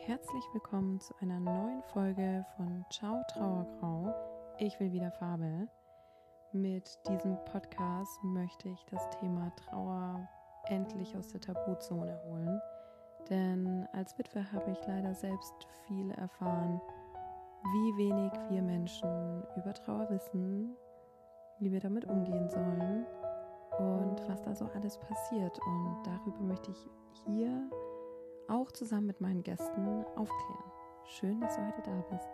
Herzlich willkommen zu einer neuen Folge von Ciao Trauergrau. Ich will wieder Farbe. Mit diesem Podcast möchte ich das Thema Trauer endlich aus der Tabuzone holen. Denn als Witwe habe ich leider selbst viel erfahren, wie wenig wir Menschen über Trauer wissen, wie wir damit umgehen sollen und was da so alles passiert. Und darüber möchte ich hier auch zusammen mit meinen Gästen aufklären. Schön, dass du heute da bist.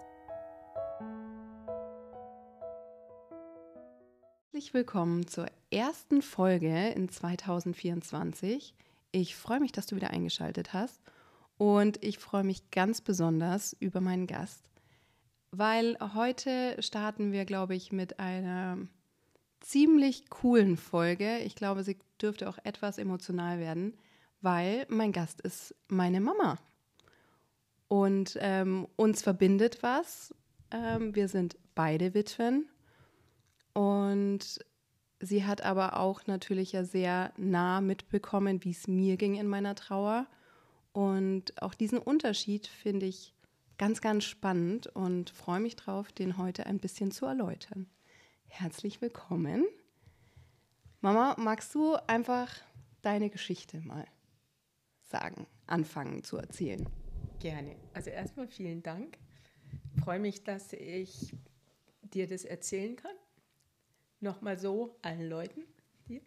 Herzlich willkommen zur ersten Folge in 2024. Ich freue mich, dass du wieder eingeschaltet hast und ich freue mich ganz besonders über meinen Gast, weil heute starten wir, glaube ich, mit einer ziemlich coolen Folge. Ich glaube, sie dürfte auch etwas emotional werden, weil mein Gast ist meine Mama. Und uns verbindet was. Wir sind beide Witwen. Und sie hat aber auch natürlich ja sehr nah mitbekommen, wie es mir ging in meiner Trauer. Und auch diesen Unterschied finde ich ganz, ganz spannend und freue mich drauf, den heute ein bisschen zu erläutern. Herzlich willkommen. Mama, magst du einfach deine Geschichte mal sagen, anfangen zu erzählen? Gerne. Also erstmal vielen Dank. Ich freue mich, dass ich dir das erzählen kann. Nochmal so allen Leuten. Dir.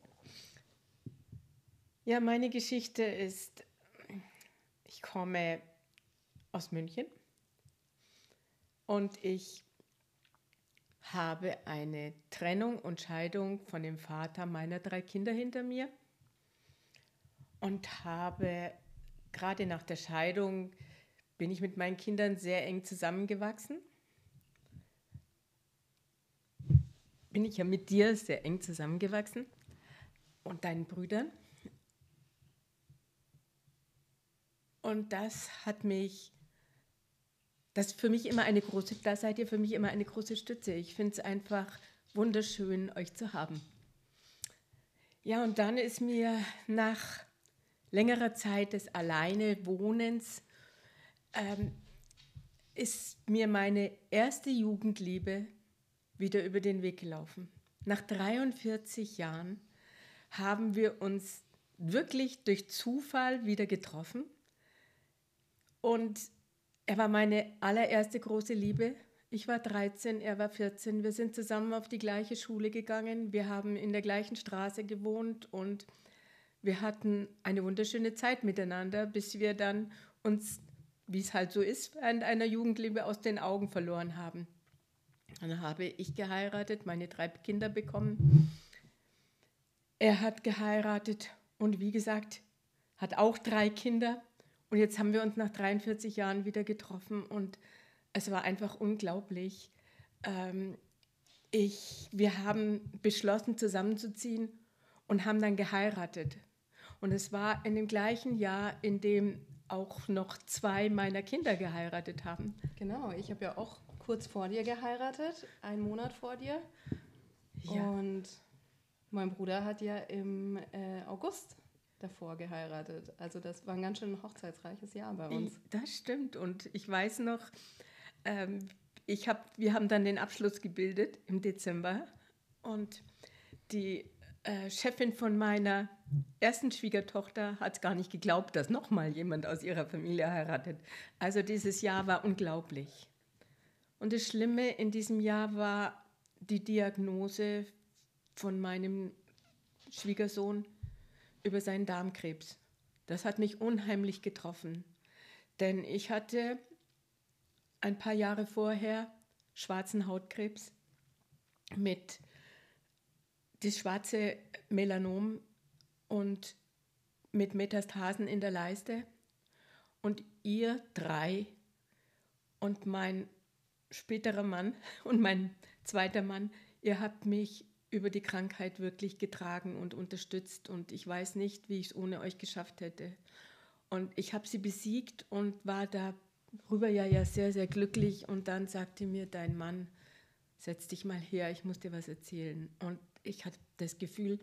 Ja, meine Geschichte ist, ich komme aus München und ich habe eine Trennung und Scheidung von dem Vater meiner 3 Kinder hinter mir und habe gerade nach der Scheidung bin ich mit meinen Kindern sehr eng zusammengewachsen. Bin ich ja mit dir sehr eng zusammengewachsen und deinen Brüdern. Und das ist für mich immer da seid ihr für mich immer eine große Stütze. Ich finde es einfach wunderschön, euch zu haben. Ja, und dann ist mir nach längerer Zeit des Alleinewohnens ist mir meine erste Jugendliebe wieder über den Weg gelaufen. Nach 43 Jahren haben wir uns wirklich durch Zufall wieder getroffen. Und er war meine allererste große Liebe. Ich war 13, er war 14. Wir sind zusammen auf die gleiche Schule gegangen. Wir haben in der gleichen Straße gewohnt und wir hatten eine wunderschöne Zeit miteinander, bis wir dann uns, wie es halt so ist, während einer Jugendliebe aus den Augen verloren haben. Dann habe ich geheiratet, meine 3 Kinder bekommen. Er hat geheiratet und wie gesagt, hat auch 3 Kinder. Und jetzt haben wir uns nach 43 Jahren wieder getroffen und es war einfach unglaublich. Wir haben beschlossen, zusammenzuziehen und haben dann geheiratet. Und es war in dem gleichen Jahr, in dem auch noch 2 meiner Kinder geheiratet haben. Genau, ich habe ja auch kurz vor dir geheiratet, einen Monat vor dir. Ja. Und mein Bruder hat ja im August davor geheiratet. Also das war ein ganz schön hochzeitsreiches Jahr bei uns. Das stimmt. Und ich weiß noch, wir haben dann den Abschluss gebildet im Dezember. Und die Chefin von meiner ersten Schwiegertochter hat gar nicht geglaubt, dass nochmal jemand aus ihrer Familie heiratet. Also dieses Jahr war unglaublich. Und das Schlimme in diesem Jahr war die Diagnose von meinem Schwiegersohn über seinen Darmkrebs. Das hat mich unheimlich getroffen, denn ich hatte ein paar Jahre vorher schwarzen Hautkrebs mit das schwarze Melanom und mit Metastasen in der Leiste. Und ihr 3 und mein späterer Mann und mein zweiter Mann, ihr habt mich über die Krankheit wirklich getragen und unterstützt. Und ich weiß nicht, wie ich es ohne euch geschafft hätte. Und ich habe sie besiegt und war darüber ja sehr, sehr glücklich. Und dann sagte mir dein Mann, setz dich mal her, ich muss dir was erzählen. Und ich hatte das Gefühl,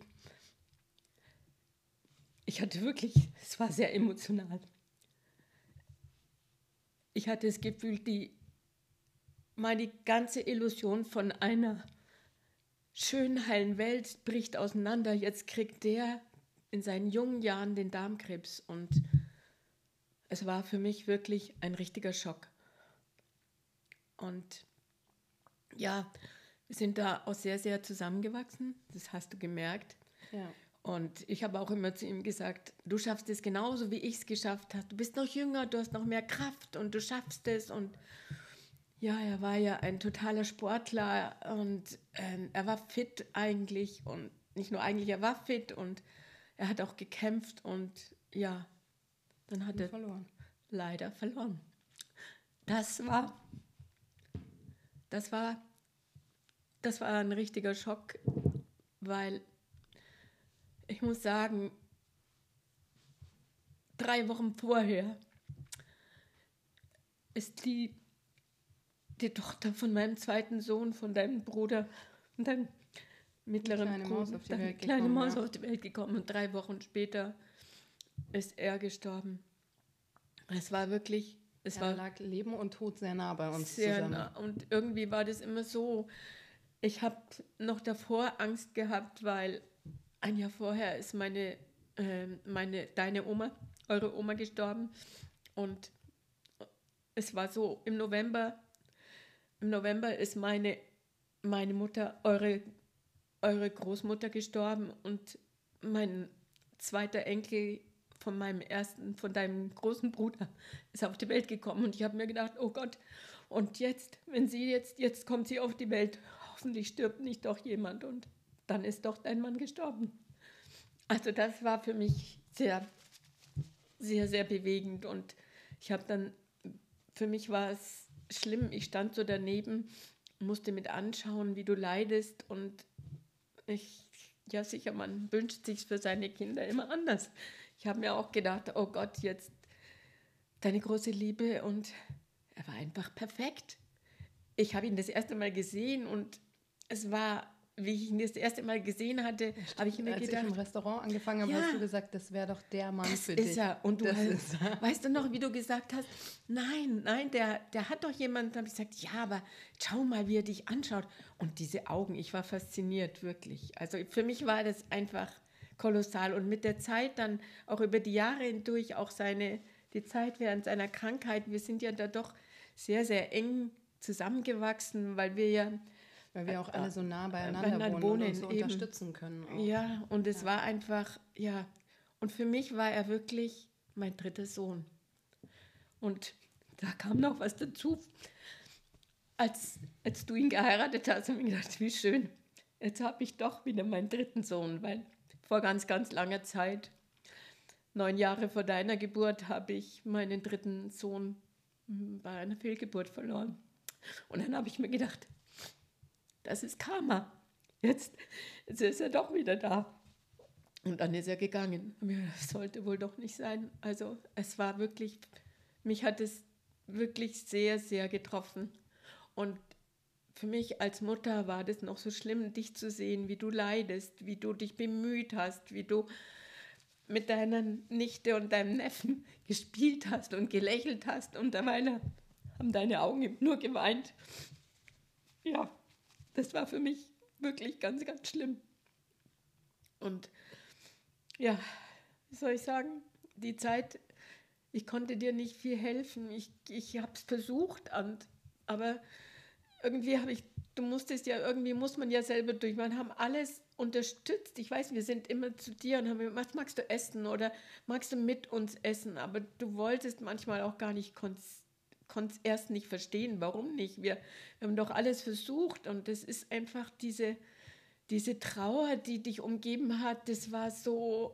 es war sehr emotional. ich hatte das Gefühl, meine ganze Illusion von einer schönen, heilen Welt bricht auseinander. Jetzt kriegt der in seinen jungen Jahren den Darmkrebs und es war für mich wirklich ein richtiger Schock. Und ja, wir sind da auch sehr, sehr zusammengewachsen, das hast du gemerkt. Ja. Und ich habe auch immer zu ihm gesagt, du schaffst es genauso, wie ich es geschafft habe. Du bist noch jünger, du hast noch mehr Kraft und du schaffst es. Und ja, er war ja ein totaler Sportler und er war fit eigentlich. Und nicht nur eigentlich, er war fit und er hat auch gekämpft. Und ja, dann hat er leider verloren. Das war ein richtiger Schock, weil ich muss sagen, 3 Wochen vorher ist die Tochter von meinem zweiten Sohn, von deinem Bruder, deinem mittleren Bruder, kleine Maus auf die Welt gekommen. Und 3 Wochen später ist er gestorben. Es war wirklich... lag Leben und Tod sehr nah bei uns sehr zusammen. Nah. Und irgendwie war das immer so, ich habe noch davor Angst gehabt, weil ein Jahr vorher ist deine Oma, eure Oma gestorben und es war so, im November ist meine Mutter, eure Großmutter gestorben und mein zweiter Enkel von deinem großen Bruder ist auf die Welt gekommen und ich habe mir gedacht, oh Gott, und jetzt kommt sie auf die Welt, hoffentlich stirbt nicht doch jemand und dann ist doch dein Mann gestorben. Also das war für mich sehr, sehr, sehr bewegend und für mich war es schlimm, ich stand so daneben, musste mit anschauen, wie du leidest und ja sicher, man wünscht sich für seine Kinder immer anders. Ich habe mir auch gedacht, oh Gott, jetzt deine große Liebe und er war einfach perfekt. Ich habe ihn das erste Mal gesehen und es war, wie ich ihn das erste Mal gesehen hatte, habe ich mir gedacht... Als ich im Restaurant angefangen habe, hast du gesagt, das wäre doch der Mann für dich. Das ist er. Und weißt du noch, wie du gesagt hast, nein, der hat doch jemanden. Da habe ich gesagt, ja, aber schau mal, wie er dich anschaut. Und diese Augen, ich war fasziniert, wirklich. Also für mich war das einfach kolossal. Und mit der Zeit dann auch über die Jahre hindurch, auch die Zeit während seiner Krankheit, wir sind ja da doch sehr, sehr eng zusammengewachsen, weil wir auch alle so nah beieinander wohnen und uns so unterstützen können. Auch. Ja, und es war einfach, ja, und für mich war er wirklich mein dritter Sohn. Und da kam noch was dazu. Als du ihn geheiratet hast, habe ich gedacht, wie schön, jetzt habe ich doch wieder meinen dritten Sohn, weil vor ganz, ganz langer Zeit, 9 Jahre vor deiner Geburt, habe ich meinen dritten Sohn bei einer Fehlgeburt verloren. Und dann habe ich mir gedacht, das ist Karma. Jetzt ist er doch wieder da. Und dann ist er gegangen. Das sollte wohl doch nicht sein. Also es war wirklich, mich hat es wirklich sehr, sehr getroffen. Und für mich als Mutter war das noch so schlimm, dich zu sehen, wie du leidest, wie du dich bemüht hast, wie du mit deiner Nichte und deinem Neffen gespielt hast und gelächelt hast. Und dabei haben deine Augen nur geweint. Ja. Das war für mich wirklich ganz, ganz schlimm. Und ja, wie soll ich sagen, die Zeit, ich konnte dir nicht viel helfen. Ich habe es versucht, aber irgendwie muss man ja selber durch. Man haben alles unterstützt. Ich weiß, wir sind immer zu dir und haben gesagt, was magst du essen oder magst du mit uns essen? Aber du wolltest manchmal auch gar nicht konnte es erst nicht verstehen, warum nicht. Wir haben doch alles versucht und das ist einfach diese Trauer, die dich umgeben hat, das war so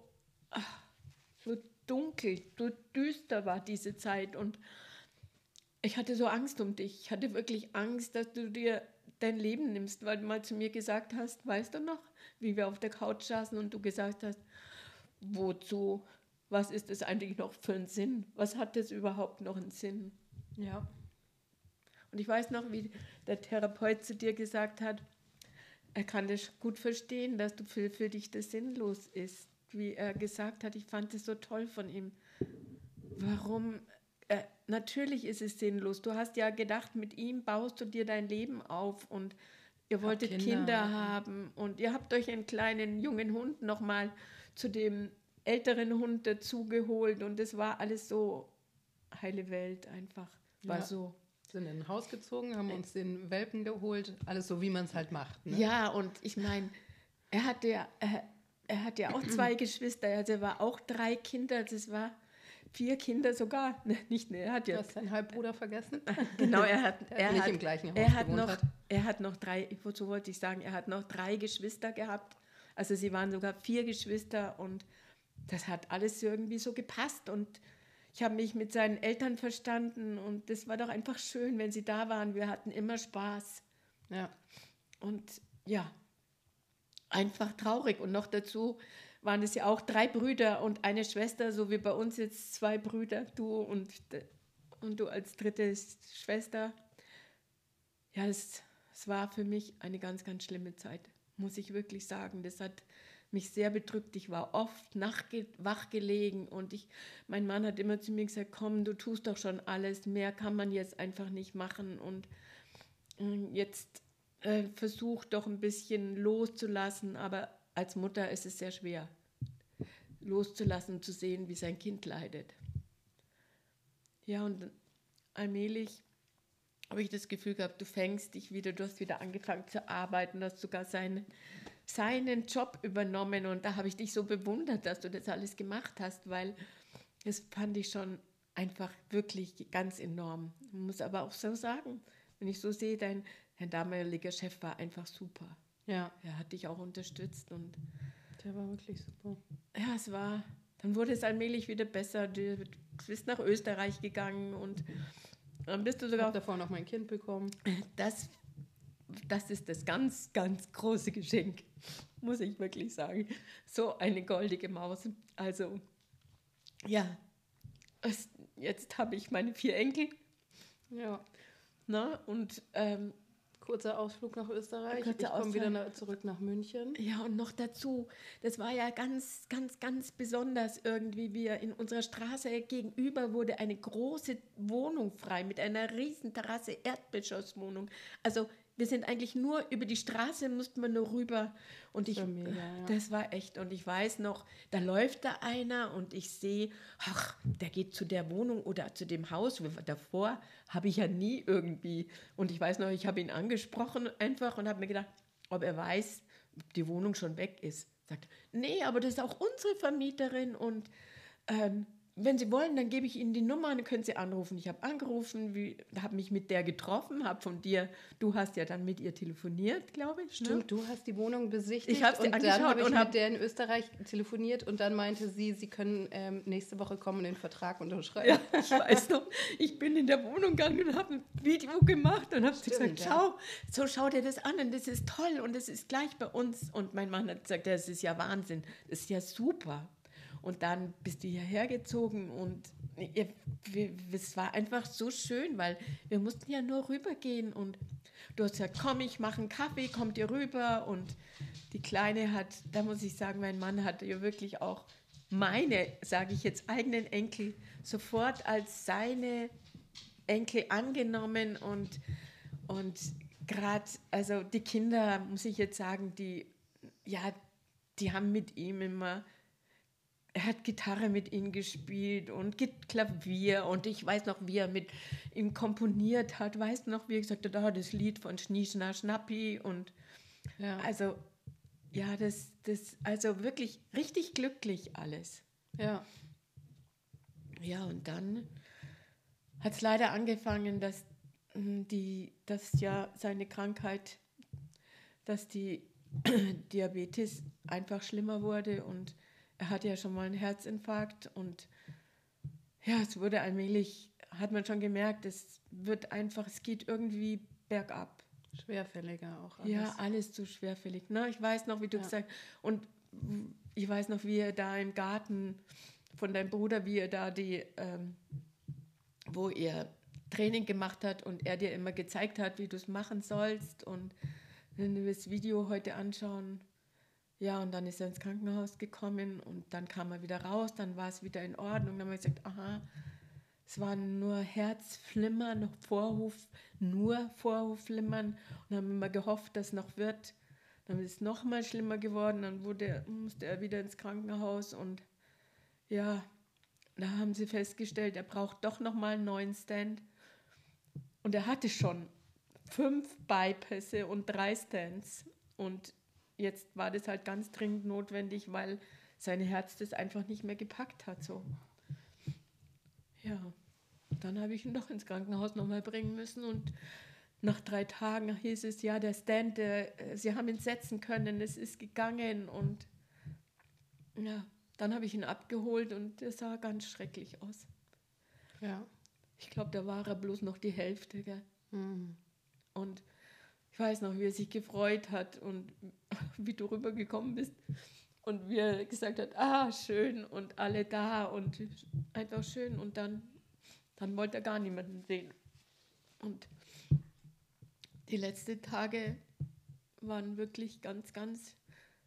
dunkel, so düster war diese Zeit und ich hatte so Angst um dich. Ich hatte wirklich Angst, dass du dir dein Leben nimmst, weil du mal zu mir gesagt hast, weißt du noch, wie wir auf der Couch saßen und du gesagt hast, wozu, was ist das eigentlich noch für ein Sinn? Was hat das überhaupt noch einen Sinn? Ja. Und ich weiß noch, wie der Therapeut zu dir gesagt hat, er kann das gut verstehen, dass du für dich das sinnlos ist. Wie er gesagt hat, ich fand es so toll von ihm. Warum natürlich ist es sinnlos. Du hast ja gedacht, mit ihm baust du dir dein Leben auf und ihr wolltet Kinder haben und ihr habt euch einen kleinen jungen Hund nochmal zu dem älteren Hund dazugeholt und es war alles so heile Welt einfach. War so. Sind in ein Haus gezogen, haben uns den Welpen geholt, alles so, wie man es halt macht. Ne? Ja, und ich meine, er hatte ja auch 2 Geschwister, also er war auch 3 Kinder, das war 4 Kinder sogar. Nicht, er hat ja. Du hast seinen Halbbruder vergessen? Genau, er hat nicht im gleichen Haus gewohnt hat. Er hat noch 3, so wollte ich sagen, er hat noch 3 Geschwister gehabt. Also sie waren sogar 4 Geschwister und das hat alles irgendwie so gepasst und ich habe mich mit seinen Eltern verstanden und das war doch einfach schön, wenn sie da waren. Wir hatten immer Spaß. Ja. Und ja, einfach traurig. Und noch dazu waren es ja auch 3 Brüder und eine Schwester, so wie bei uns jetzt 2 Brüder, du und du als dritte Schwester. Ja, es war für mich eine ganz, ganz schlimme Zeit, muss ich wirklich sagen. Das hat mich sehr bedrückt. Ich war oft wach gelegen und mein Mann hat immer zu mir gesagt, komm, du tust doch schon alles, mehr kann man jetzt einfach nicht machen und jetzt versuch doch ein bisschen loszulassen, aber als Mutter ist es sehr schwer, loszulassen, zu sehen, wie sein Kind leidet. Ja, und allmählich habe ich das Gefühl gehabt, du hast wieder angefangen zu arbeiten, du hast sogar seinen Job übernommen und da habe ich dich so bewundert, dass du das alles gemacht hast, weil das fand ich schon einfach wirklich ganz enorm. Ich muss aber auch so sagen, wenn ich so sehe, dein damaliger Chef war einfach super. Ja. Er hat dich auch unterstützt und der war wirklich super. Ja, dann wurde es allmählich wieder besser. Du bist nach Österreich gegangen und dann bist du sogar... Ich habe davor noch mein Kind bekommen. Das ist das ganz, ganz große Geschenk, muss ich wirklich sagen. So eine goldige Maus. Also, ja, jetzt habe ich meine 4 Enkel. Ja. Na, und kurzer Ausflug nach Österreich. Ich komme wieder zurück nach München. Ja, und noch dazu, das war ja ganz, ganz, ganz besonders irgendwie. In unserer Straße gegenüber wurde eine große Wohnung frei mit einer riesen Terrasse, Erdgeschosswohnung. Also wir sind eigentlich nur über die Straße, mussten wir nur rüber. Und das war echt. Und ich weiß noch, da läuft da einer und ich sehe, ach, der geht zu der Wohnung oder zu dem Haus. Davor habe ich ja nie irgendwie. Und ich weiß noch, ich habe ihn angesprochen einfach und habe mir gedacht, ob er weiß, ob die Wohnung schon weg ist. Sagt, nee, aber das ist auch unsere Vermieterin und wenn Sie wollen, dann gebe ich Ihnen die Nummer und dann können Sie anrufen. Ich habe angerufen, habe mich mit der getroffen, habe von dir, du hast ja dann mit ihr telefoniert, glaube ich. Stimmt, ne? Du hast die Wohnung besichtigt. Ich habe sie angeschaut dann habe ich mit der in Österreich telefoniert und dann meinte sie können nächste Woche kommen und den Vertrag unterschreiben. Ja, ich weiß noch, ich bin in der Wohnung gegangen und habe ein Video gemacht und habe gesagt, schau dir das an und das ist toll und das ist gleich bei uns. Und mein Mann hat gesagt, das ist ja Wahnsinn, das ist ja super. Und dann bist du hierher gezogen und es war einfach so schön, weil wir mussten ja nur rübergehen und du hast gesagt, komm, ich mache einen Kaffee, kommt ihr rüber und die Kleine da muss ich sagen, mein Mann hat ja wirklich auch meine, sage ich jetzt, eigenen Enkel sofort als seine Enkel angenommen und gerade, also die Kinder, muss ich jetzt sagen, die haben mit ihm immer... Er hat Gitarre mit ihnen gespielt und Klavier und ich weiß noch, wie er mit ihm komponiert hat. Weißt du noch, wie er gesagt hat, das Lied von Schnie, Schna, Schnappi und also, ja, das also wirklich richtig glücklich alles. Ja. Ja, und dann hat es leider angefangen, dass seine Krankheit, dass die Diabetes einfach schlimmer wurde und er hatte ja schon mal einen Herzinfarkt und ja, es wurde allmählich, hat man schon gemerkt, es geht irgendwie bergab. Schwerfälliger auch alles. Ja, alles zu schwerfällig. Na, ich weiß noch, wie du gesagt hast, und ich weiß noch, wie er da im Garten von deinem Bruder, wie er da wo er Training gemacht hat und er dir immer gezeigt hat, wie du es machen sollst und wenn wir das Video heute anschauen. Ja, und dann ist er ins Krankenhaus gekommen und dann kam er wieder raus, dann war es wieder in Ordnung. Dann haben wir gesagt, aha, Es waren nur Herzflimmern, nur Vorhofflimmern. Und dann haben wir immer gehofft, dass es noch wird. Dann ist es noch mal schlimmer geworden. Dann musste er wieder ins Krankenhaus. Und ja, da haben sie festgestellt, er braucht doch noch mal einen neuen Stand. Und er hatte schon 5 Bypässe und 3 Stents. Und jetzt war das halt ganz dringend notwendig, weil sein Herz das einfach nicht mehr gepackt hat. So. Ja, dann habe ich ihn doch ins Krankenhaus nochmal bringen müssen. Und nach 3 Tagen hieß es, ja, der Stand, sie haben ihn setzen können, es ist gegangen. Und ja, dann habe ich ihn abgeholt und der sah ganz schrecklich aus. Ja. Ich glaube, da war er bloß noch die Hälfte. Gell? Mhm. Und ich weiß noch, wie er sich gefreut hat und wie du rübergekommen bist und wie er gesagt hat, schön und alle da und einfach schön. Und dann wollte er gar niemanden sehen. Und die letzten Tage waren wirklich ganz, ganz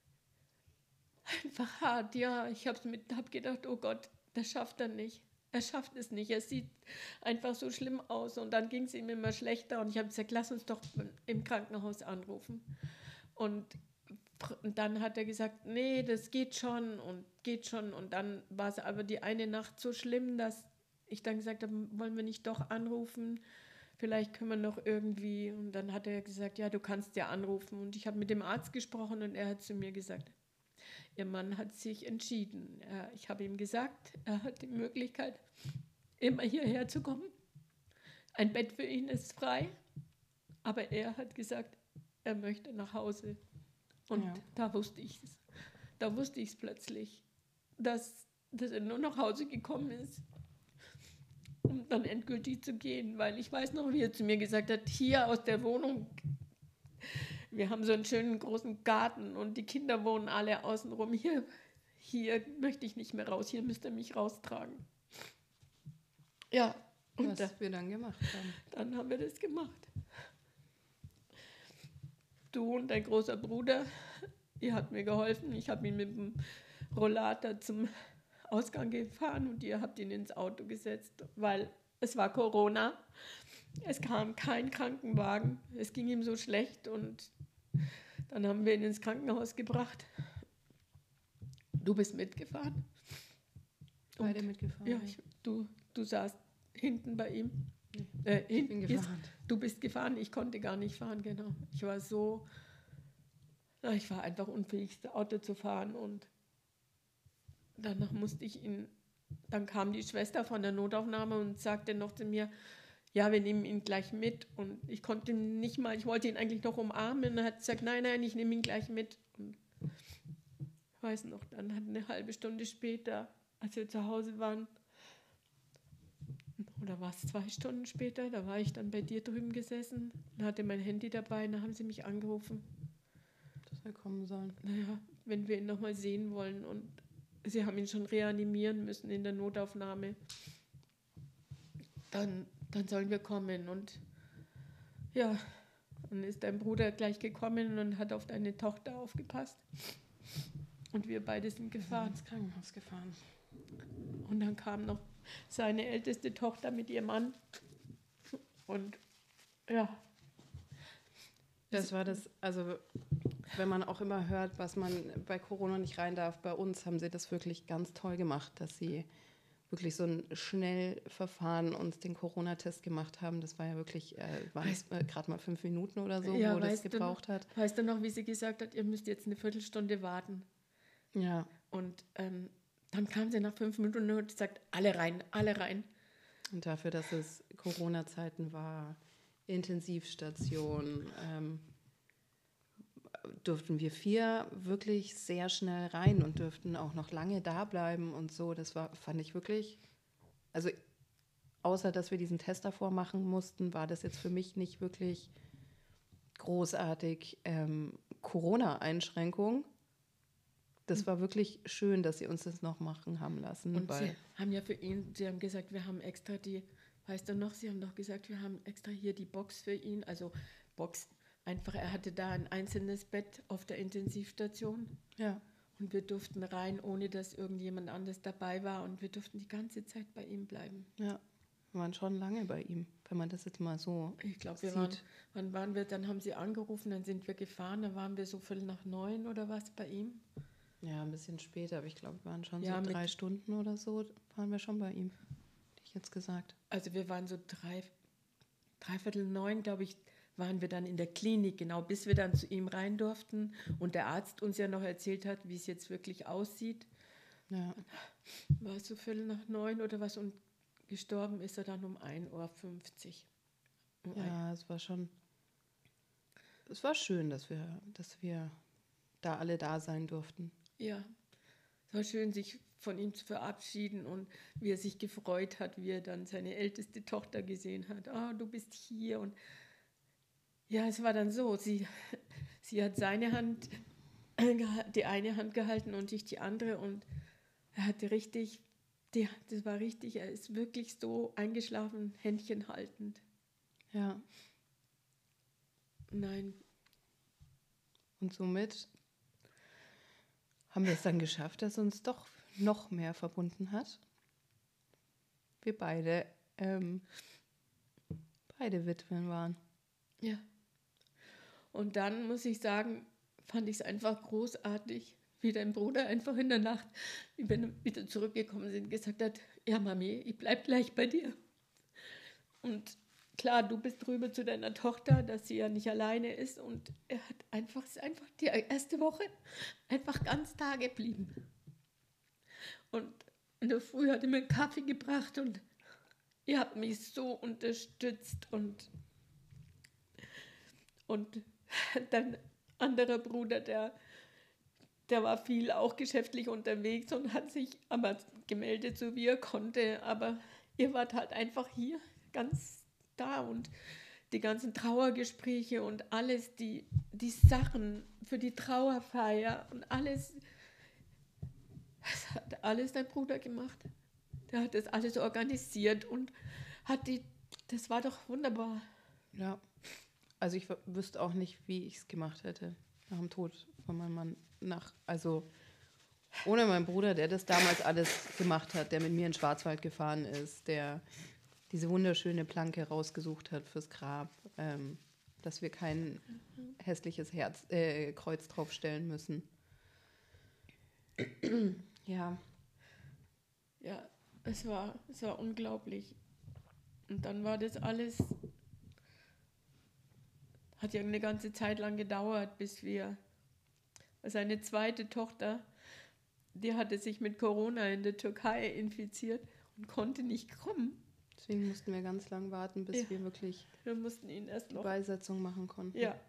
einfach hart. Ja, ich habe gedacht, oh Gott, das schafft er nicht. Er schafft es nicht. Er sieht einfach so schlimm aus. Und dann ging es ihm immer schlechter. Und ich habe gesagt, lass uns doch im Krankenhaus anrufen. Und dann hat er gesagt, nee, das geht schon und geht schon. Und dann war es aber die eine Nacht so schlimm, dass ich dann gesagt habe, wollen wir nicht doch anrufen? Vielleicht können wir noch irgendwie. Und dann hat er gesagt, ja, du kannst ja anrufen. Und ich habe mit dem Arzt gesprochen und er hat zu mir gesagt, Ihr Mann hat sich entschieden. Ich habe ihm gesagt, er hat die Möglichkeit, immer hierher zu kommen. Ein Bett für ihn ist frei, aber er hat gesagt, er möchte nach Hause. Und Ja. da wusste ich es. Da wusste ich es plötzlich, dass er nur nach Hause gekommen ist, um dann endgültig zu gehen. Weil ich weiß noch, wie er zu mir gesagt hat, hier aus der Wohnung, wir haben so einen schönen großen Garten und die Kinder wohnen alle außenrum. Hier möchte ich nicht mehr raus, hier müsst ihr mich raustragen. Ja, und was wir dann gemacht haben. dann haben wir das gemacht. Du und dein großer Bruder, ihr habt mir geholfen. Ich habe ihn mit dem Rollator zum Ausgang gefahren und ihr habt ihn ins Auto gesetzt, weil es war Corona. Es kam kein Krankenwagen. Es ging ihm so schlecht und dann haben wir ihn ins Krankenhaus gebracht. Du bist mitgefahren. Beide mitgefahren. Ja, du saßt hinten bei ihm. Ich bin gefahren. Du bist gefahren, ich konnte gar nicht fahren, genau. Ich war einfach unfähig, das Auto zu fahren und danach dann kam die Schwester von der Notaufnahme und sagte noch zu mir, ja, wir nehmen ihn gleich mit. Und ich konnte nicht mal, ich wollte ihn eigentlich noch umarmen. Und er hat gesagt, nein, ich nehme ihn gleich mit. Und ich weiß noch, dann hat eine halbe Stunde später, als wir zu Hause waren, oder war es 2 Stunden später, da war ich dann bei dir drüben gesessen, da hatte mein Handy dabei, da haben sie mich angerufen. Dass wir kommen sollen. Naja, wenn wir ihn nochmal sehen wollen. Und sie haben ihn schon reanimieren müssen in der Notaufnahme. Dann sollen wir kommen. Und ja, dann ist dein Bruder gleich gekommen und hat auf deine Tochter aufgepasst. Und wir beide sind gefahren. Ins Krankenhaus gefahren. Und dann kam noch seine älteste Tochter mit ihrem Mann. Und ja. Das war das, also wenn man auch immer hört, was man bei Corona nicht rein darf, bei uns haben sie das wirklich ganz toll gemacht, dass sie wirklich so ein Schnellverfahren uns den Corona-Test gemacht haben. Das war ja wirklich, gerade mal 5 Minuten oder so, Ja, wo das gebraucht hat. Weißt du noch, wie sie gesagt hat, ihr müsst jetzt eine Viertelstunde warten. Ja. Und dann kam sie nach 5 Minuten und hat gesagt, alle rein, alle rein. Und dafür, dass es Corona-Zeiten war, Intensivstation, durften wir 4 wirklich sehr schnell rein und dürften auch noch lange da bleiben und so. Das fand ich wirklich, also außer dass wir diesen Test davor machen mussten, war das jetzt für mich nicht wirklich großartig Corona-Einschränkung. Das war wirklich schön, dass sie uns das noch machen haben lassen. Und sie haben ja sie haben gesagt, wir haben extra weißt du noch, sie haben doch gesagt, wir haben extra hier die Box für ihn, also Box, einfach, er hatte da ein einzelnes Bett auf der Intensivstation. Ja. Und wir durften rein, ohne dass irgendjemand anders dabei war und wir durften die ganze Zeit bei ihm bleiben. Ja. Wir waren schon lange bei ihm, wenn man das jetzt mal so Ich glaube, sieht. wann waren wir, dann haben sie angerufen, dann sind wir gefahren, dann waren wir so 8:45 oder was bei ihm. Ja, ein bisschen später, aber ich glaube, wir waren schon Ja, so 3 Stunden oder so, waren wir schon bei ihm, hätte ich jetzt gesagt. Also wir waren so 8:45, glaube ich, waren wir dann in der Klinik, genau, bis wir dann zu ihm rein durften und der Arzt uns ja noch erzählt hat, wie es jetzt wirklich aussieht. Ja, War es so 8:45 oder was und gestorben ist er dann um 1:50 Uhr. ja, es war schön, dass wir da alle da sein durften. Ja, es war schön, sich von ihm zu verabschieden und wie er sich gefreut hat, wie er dann seine älteste Tochter gesehen hat. Ah, du bist hier. Und ja, es war dann so, sie hat seine Hand, die eine Hand gehalten und ich die andere und er hatte richtig, das war richtig, er ist wirklich so eingeschlafen, Händchen haltend. Ja, Nein, und somit haben wir es dann geschafft, dass uns doch noch mehr verbunden hat. Wir beide Witwen waren. ja. Und dann muss ich sagen, fand ich es einfach großartig, wie dein Bruder einfach in der Nacht, wie wir wieder zurückgekommen sind, gesagt hat, ja Mami, ich bleib gleich bei dir. Und klar, du bist drüber zu deiner Tochter, dass sie ja nicht alleine ist. Und er ist einfach die erste Woche einfach ganz da geblieben. Und in der Früh hat er mir einen Kaffee gebracht und ihr habt mich so unterstützt und dein anderer Bruder, der war viel auch geschäftlich unterwegs und hat sich aber gemeldet, so wie er konnte. Aber ihr wart halt einfach hier ganz da und die ganzen Trauergespräche und alles, die Sachen für die Trauerfeier und alles, das hat alles dein Bruder gemacht. Der hat das alles organisiert und das war doch wunderbar. Ja, also ich wüsste auch nicht, wie ich es gemacht hätte nach dem Tod von meinem Mann. Also ohne meinen Bruder, der das damals alles gemacht hat, der mit mir in den Schwarzwald gefahren ist, der diese wunderschöne Planke rausgesucht hat fürs Grab, dass wir kein hässliches Kreuz draufstellen müssen. Ja. Ja, es war unglaublich. Und dann war das alles, hat ja eine ganze Zeit lang gedauert, bis seine zweite Tochter, die hatte sich mit Corona in der Türkei infiziert und konnte nicht kommen. Deswegen mussten wir ganz lang warten, bis wir wirklich Wir mussten ihn erst die noch Beisetzung machen konnten. Ja.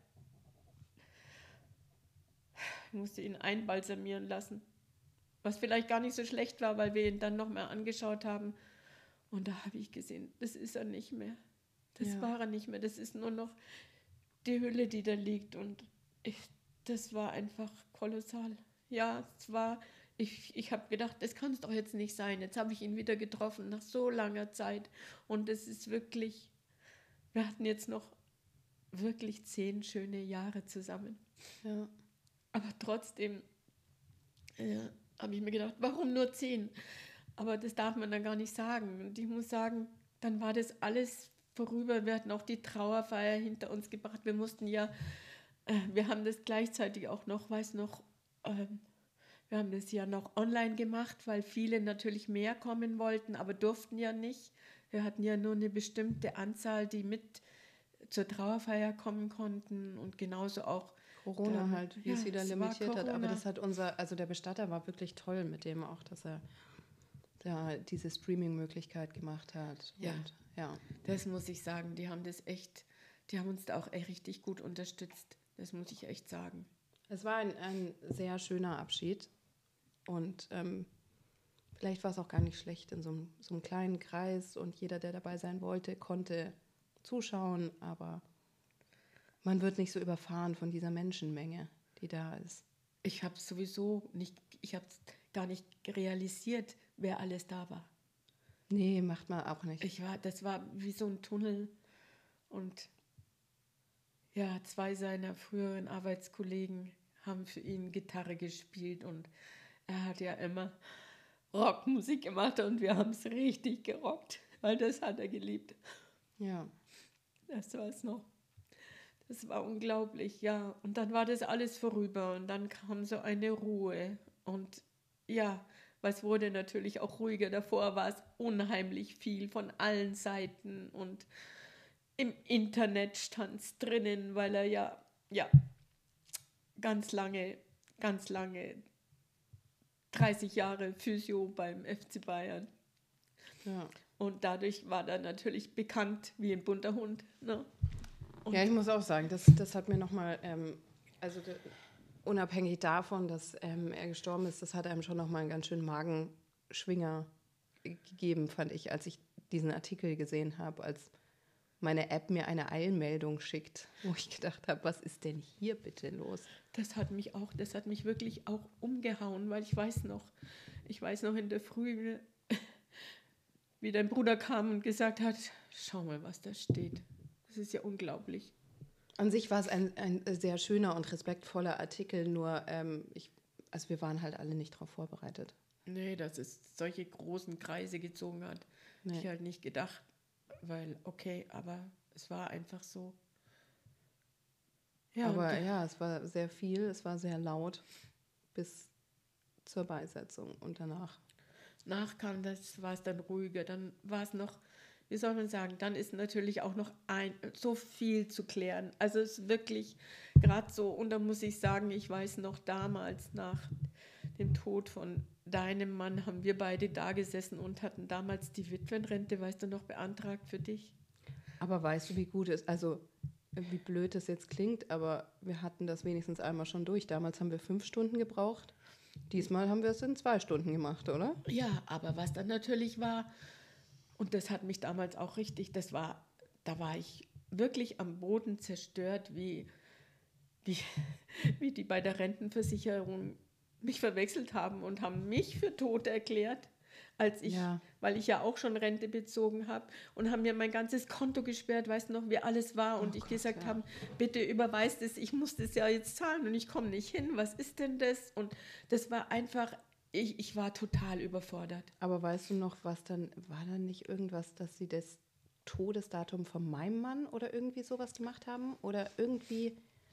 Ich musste ihn einbalsamieren lassen. Was vielleicht gar nicht so schlecht war, weil wir ihn dann noch mal angeschaut haben. Und da habe ich gesehen, das ist er nicht mehr. Das war er nicht mehr. Das ist nur noch die Hülle, die da liegt. Und das war einfach kolossal. Ja, ich habe gedacht, das kann es doch jetzt nicht sein. Jetzt habe ich ihn wieder getroffen nach so langer Zeit. Und es ist wirklich, wir hatten jetzt noch wirklich 10 schöne Jahre zusammen. Ja. Aber trotzdem habe ich mir gedacht, warum nur 10? Aber das darf man dann gar nicht sagen. Und ich muss sagen, dann war das alles vorüber. Wir hatten auch die Trauerfeier hinter uns gebracht. Wir mussten ja, wir haben das gleichzeitig auch noch, wir haben das ja noch online gemacht, weil viele natürlich mehr kommen wollten, aber durften ja nicht. Wir hatten ja nur eine bestimmte Anzahl, die mit zur Trauerfeier kommen konnten und genauso auch Corona dann, halt, wie es wieder limitiert hat. Aber das hat also der Bestatter war wirklich toll mit dem auch, dass er diese Streaming-Möglichkeit gemacht hat. Ja. Und, ja. Das muss ich sagen, die haben uns da auch echt richtig gut unterstützt. Das muss ich echt sagen. Es war ein sehr schöner Abschied und vielleicht war es auch gar nicht schlecht in so einem kleinen Kreis und jeder, der dabei sein wollte, konnte zuschauen, aber man wird nicht so überfahren von dieser Menschenmenge, die da ist. Ich habe gar nicht realisiert, wer alles da war. Nee, macht man auch nicht. Das war wie so ein Tunnel und ja, 2 seiner früheren Arbeitskollegen haben für ihn Gitarre gespielt und er hat ja immer Rockmusik gemacht und wir haben es richtig gerockt. weil das hat er geliebt. Ja. Das war es noch. Das war unglaublich, ja. Und dann war das alles vorüber und dann kam so eine Ruhe. Und ja, was wurde natürlich auch ruhiger. Davor war es unheimlich viel von allen Seiten und im Internet stand es drinnen, weil er ja, ganz lange 30 Jahre Physio beim FC Bayern. Ja. Und dadurch war er natürlich bekannt wie ein bunter Hund. Ne? Ja, ich muss auch sagen, das hat mir nochmal, unabhängig davon, dass er gestorben ist, das hat einem schon nochmal einen ganz schönen Magenschwinger gegeben, fand ich, als ich diesen Artikel gesehen habe, als meine App mir eine Eilmeldung schickt, wo ich gedacht habe, was ist denn hier bitte los? Das hat mich wirklich auch umgehauen, weil ich weiß noch in der Früh, wie dein Bruder kam und gesagt hat, schau mal, was da steht. Das ist ja unglaublich. An sich war es ein sehr schöner und respektvoller Artikel, nur wir waren halt alle nicht darauf vorbereitet. Nee, dass es solche großen Kreise gezogen hat, Nee. ich halt nicht gedacht, weil okay, aber es war einfach so. Ja, aber ja, es war sehr viel, es war sehr laut bis zur Beisetzung und danach. Nachkam, das war es dann ruhiger, dann war es noch, wie soll man sagen, dann ist natürlich auch noch so viel zu klären. Also es ist wirklich gerade so, und da muss ich sagen, ich weiß noch damals nach dem Tod von deinem Mann haben wir beide da gesessen und hatten damals die Witwenrente, weißt du noch, beantragt für dich. Aber weißt du, wie gut es ist, also wie blöd es jetzt klingt, aber wir hatten das wenigstens einmal schon durch. Damals haben wir 5 Stunden gebraucht. Diesmal haben wir es in 2 Stunden gemacht, oder? Ja, aber was dann natürlich war, und das hat mich damals auch richtig, da war ich wirklich am Boden zerstört, wie die bei der Rentenversicherung mich verwechselt haben und haben mich für tot erklärt, weil ich ja auch schon Rente bezogen habe und haben mir mein ganzes Konto gesperrt, weißt du noch, wie alles war und ich gesagt habe, bitte überweist es, ich muss das ja jetzt zahlen und ich komme nicht hin, was ist denn das? Und das war einfach, ich war total überfordert. Aber weißt du noch, war dann nicht irgendwas, dass sie das Todesdatum von meinem Mann oder irgendwie sowas gemacht haben? Oder irgendwie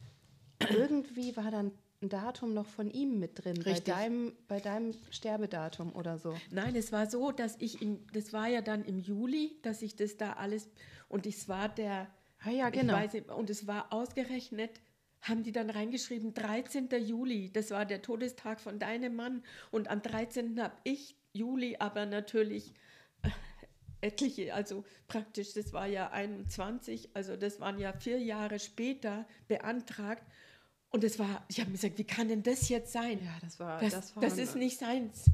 war dann ein Datum noch von ihm mit drin, bei deinem Sterbedatum oder so. Nein, es war so, dass das war ja dann im Juli, dass ich das da alles, und es war genau. Und es war ausgerechnet, haben die dann reingeschrieben, 13. Juli, das war der Todestag von deinem Mann und am 13. habe ich Juli, aber natürlich etliche, also praktisch, das war ja 21, also das waren ja 4 Jahre später beantragt. Und ich habe mir gesagt, wie kann denn das jetzt sein? Ja, das ist nicht seins.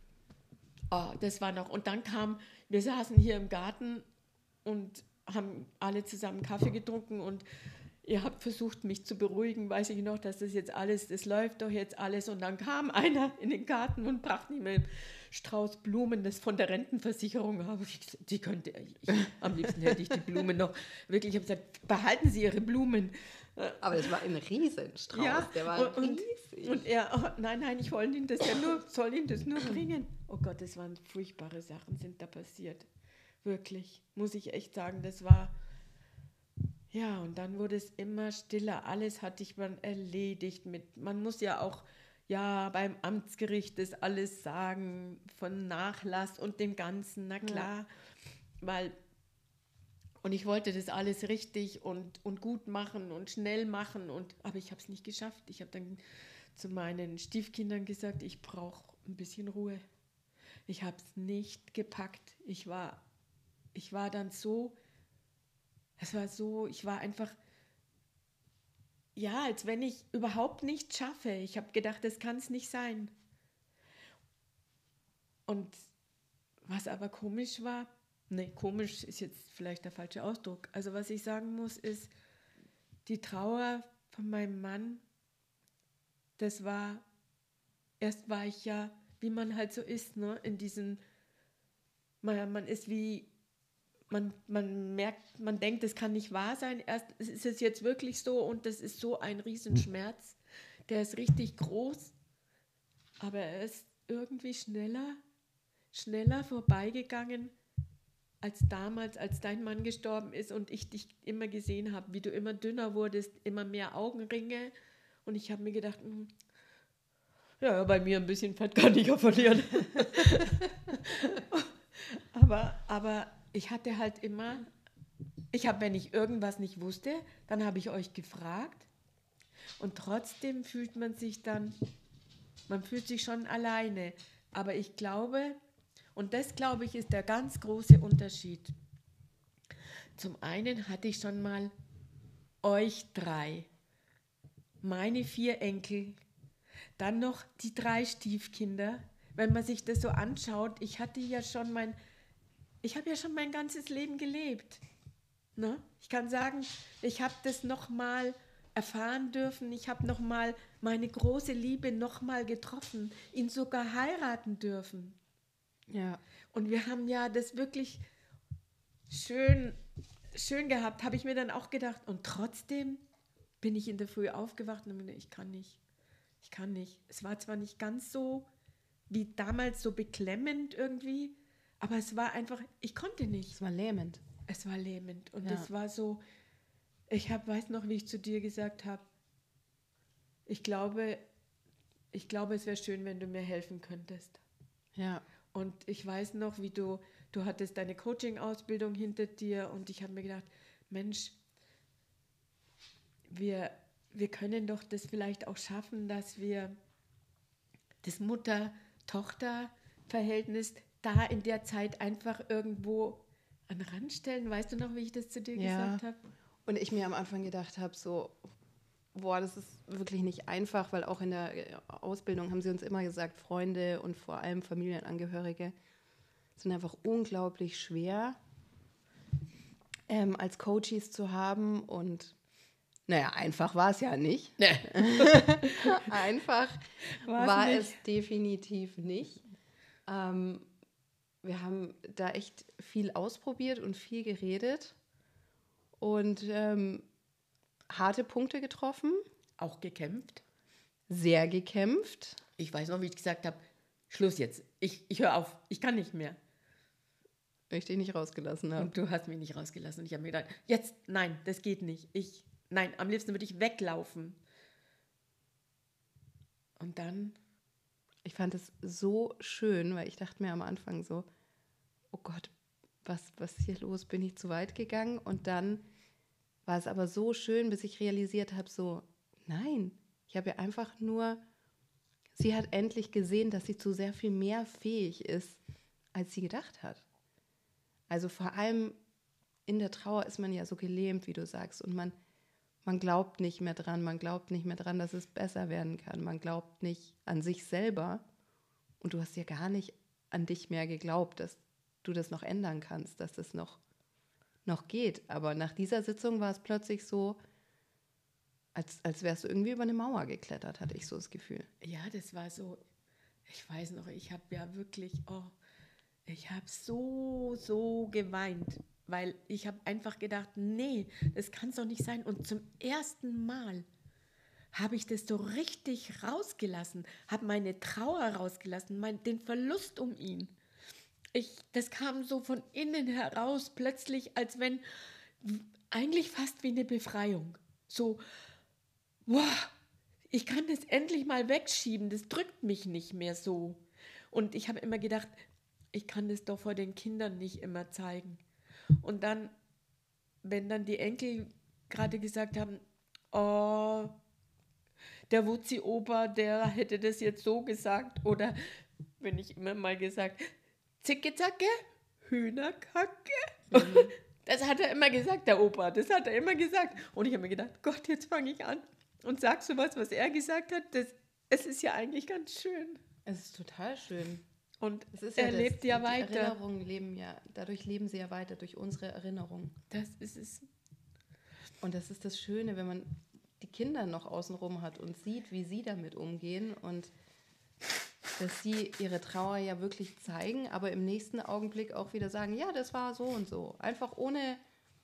Oh, das war noch. Und dann wir saßen hier im Garten und haben alle zusammen Kaffee getrunken und ihr habt versucht, mich zu beruhigen, weiß ich noch, dass das läuft doch jetzt alles. Und dann kam einer in den Garten und brachte mir einen Strauß Blumen, das von der Rentenversicherung habe. Am liebsten hätte ich die Blumen noch. Wirklich, ich habe gesagt, behalten Sie Ihre Blumen. Aber das war ein Riesenstrauß, ja, der war riesig. Und er, nein, ich soll Ihnen das nur bringen. Oh Gott, das waren furchtbare Sachen, sind da passiert. Wirklich, muss ich echt sagen, das war... Ja, und dann wurde es immer stiller. Alles hatte ich man erledigt. Man muss ja auch beim Amtsgericht das alles sagen, von Nachlass und dem Ganzen, na klar. Ja. Und ich wollte das alles richtig und gut machen und schnell machen. Aber ich habe es nicht geschafft. Ich habe dann zu meinen Stiefkindern gesagt, ich brauche ein bisschen Ruhe. Ich habe es nicht gepackt. Ich war dann so... ich war einfach, als wenn ich überhaupt nichts schaffe. Ich habe gedacht, das kann es nicht sein. Und was aber komisch war, komisch ist jetzt vielleicht der falsche Ausdruck. Also was ich sagen muss, ist, die Trauer von meinem Mann, erst war ich ja, wie man halt so ist, ne, in diesen, man ist wie, man merkt, man denkt, das kann nicht wahr sein. Erst ist es jetzt wirklich so und das ist so ein Riesenschmerz. Der ist richtig groß, aber er ist irgendwie schneller vorbeigegangen, als damals, als dein Mann gestorben ist und ich dich immer gesehen habe, wie du immer dünner wurdest, immer mehr Augenringe. Und ich habe mir gedacht, ja, bei mir ein bisschen Fett kann ich ja verlieren. aber ich hatte halt immer, wenn ich irgendwas nicht wusste, dann habe ich euch gefragt. Und trotzdem fühlt man sich schon alleine. Aber ich glaube, und das glaube ich ist der ganz große Unterschied. Zum einen hatte ich schon mal euch 3, meine 4 Enkel, dann noch die 3 Stiefkinder. Wenn man sich das so anschaut, ich habe ja schon mein ganzes Leben gelebt. Ne? Ich kann sagen, ich habe das nochmal erfahren dürfen, ich habe nochmal meine große Liebe nochmal getroffen, ihn sogar heiraten dürfen. Ja. Und wir haben ja das wirklich schön gehabt, habe ich mir dann auch gedacht. Und trotzdem bin ich in der Früh aufgewacht und habe mir gedacht, ich kann nicht. Es war zwar nicht ganz so wie damals so beklemmend irgendwie, aber es war einfach, ich konnte nicht. Es war lähmend. Es war lähmend und Ja. es war so, weiß noch, wie ich zu dir gesagt habe, ich glaube, es wäre schön, wenn du mir helfen könntest. Ja. Und ich weiß noch, wie du hattest deine Coaching-Ausbildung hinter dir und ich habe mir gedacht, Mensch, wir können doch das vielleicht auch schaffen, dass wir das Mutter-Tochter-Verhältnis da in der Zeit einfach irgendwo an den Rand stellen. Weißt du noch, wie ich das zu dir gesagt habe? Und ich mir am Anfang gedacht habe, so, boah, das ist wirklich nicht einfach, weil auch in der Ausbildung haben sie uns immer gesagt, Freunde und vor allem Familienangehörige sind einfach unglaublich schwer als Coaches zu haben und naja, einfach war es ja nicht. Nee. Einfach war es definitiv nicht. Wir haben da echt viel ausprobiert und viel geredet und harte Punkte getroffen. Auch gekämpft. Sehr gekämpft. Ich weiß noch, wie ich gesagt habe, Schluss jetzt. Ich höre auf, ich kann nicht mehr. Weil ich dich nicht rausgelassen habe. Und du hast mich nicht rausgelassen. Und ich habe mir gedacht, jetzt, nein, das geht nicht. Nein, am liebsten würde ich weglaufen. Und dann? Ich fand es so schön, weil ich dachte mir am Anfang so, oh Gott, was ist hier los? Bin ich zu weit gegangen? Und dann war es aber so schön, bis ich realisiert habe, so, nein, ich habe ja einfach nur, sie hat endlich gesehen, dass sie zu sehr viel mehr fähig ist, als sie gedacht hat. Also vor allem in der Trauer ist man ja so gelähmt, wie du sagst, und man glaubt nicht mehr dran, dass es besser werden kann, man glaubt nicht an sich selber und du hast ja gar nicht an dich mehr geglaubt, dass du das noch ändern kannst, dass das noch geht. Aber nach dieser Sitzung war es plötzlich so, als wärst du irgendwie über eine Mauer geklettert, hatte ich so das Gefühl. Ja, das war so, ich weiß noch, ich habe ja wirklich, ich habe so geweint, weil ich habe einfach gedacht, nee, das kann es doch nicht sein. Und zum ersten Mal habe ich das so richtig rausgelassen, habe meine Trauer rausgelassen, den Verlust um ihn. Das kam so von innen heraus plötzlich, als wenn, eigentlich fast wie eine Befreiung. So, wow, ich kann das endlich mal wegschieben, das drückt mich nicht mehr so. Und ich habe immer gedacht, ich kann das doch vor den Kindern nicht immer zeigen. Und dann, wenn dann die Enkel gerade gesagt haben, oh, der Wutzi-Opa, der hätte das jetzt so gesagt. Oder wenn ich immer mal gesagt, Zicke-Zacke, Hühnerkacke. Mhm. Das hat er immer gesagt, der Opa, das hat er immer gesagt. Und ich habe mir gedacht, Gott, jetzt fange ich an und sag so was er gesagt hat. Es ist ja eigentlich ganz schön. Es ist total schön. Und es ist er lebt ja weiter. Die Erinnerungen leben ja, dadurch leben sie ja weiter, durch unsere Erinnerungen. Das ist es. Und das ist das Schöne, wenn man die Kinder noch außenrum hat und sieht, wie sie damit umgehen und dass sie ihre Trauer ja wirklich zeigen, aber im nächsten Augenblick auch wieder sagen, ja, das war so und so. Einfach ohne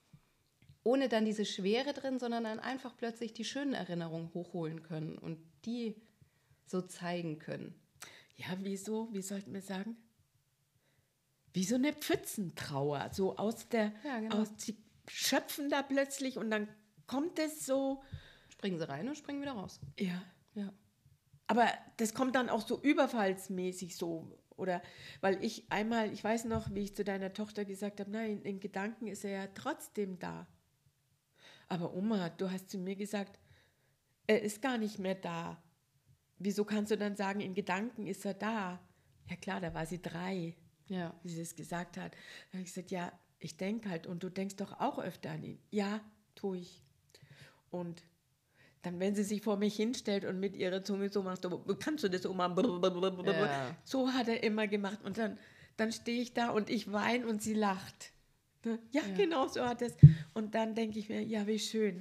dann diese Schwere drin, sondern dann einfach plötzlich die schönen Erinnerungen hochholen können und die so zeigen können. Ja, wieso? Wie sollten wir sagen? wie so eine Pfützentrauer, so genau. sie schöpfen da plötzlich und dann kommt es so. Springen sie rein und springen wieder raus. Ja. Ja. Aber das kommt dann auch so überfallsmäßig so. Oder weil ich weiß noch, wie ich zu deiner Tochter gesagt habe, nein, in Gedanken ist er ja trotzdem da. Aber Oma, du hast zu mir gesagt, er ist gar nicht mehr da. Wieso kannst du dann sagen, in Gedanken ist er da? Ja klar, da war sie 3, Ja. wie sie es gesagt hat. Dann habe ich gesagt, ja, ich denke halt, und du denkst doch auch öfter an ihn. Ja, tue ich. Und dann, wenn sie sich vor mich hinstellt und mit ihrer Zunge so macht, kannst du das, Oma? Ja. So hat er immer gemacht. Und dann stehe ich da und ich weine und sie lacht. Ne? Ja, genau so hat es. Und dann denke ich mir, ja, wie schön.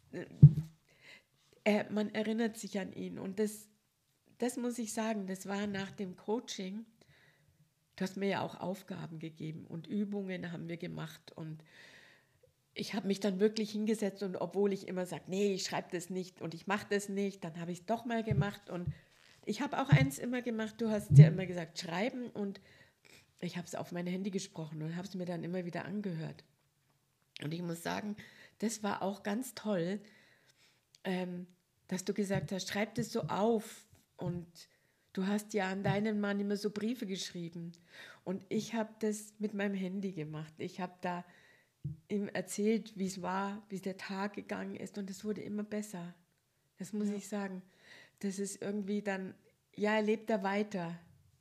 Man erinnert sich an ihn. Und das muss ich sagen, das war nach dem Coaching. Du hast mir ja auch Aufgaben gegeben und Übungen haben wir gemacht. Und ich habe mich dann wirklich hingesetzt und obwohl ich immer sage, nee, ich schreibe das nicht und ich mache das nicht, dann habe ich es doch mal gemacht. Und ich habe auch eins immer gemacht, du hast ja immer gesagt, schreiben, und ich habe es auf mein Handy gesprochen und habe es mir dann immer wieder angehört. Und ich muss sagen, das war auch ganz toll, dass du gesagt hast, schreib das so auf. Und du hast ja an deinen Mann immer so Briefe geschrieben. Und ich habe das mit meinem Handy gemacht. Ich habe da ihm erzählt, wie es war, wie der Tag gegangen ist. Und es wurde immer besser. Das muss ich sagen. Das ist irgendwie dann, ja, er lebt da weiter.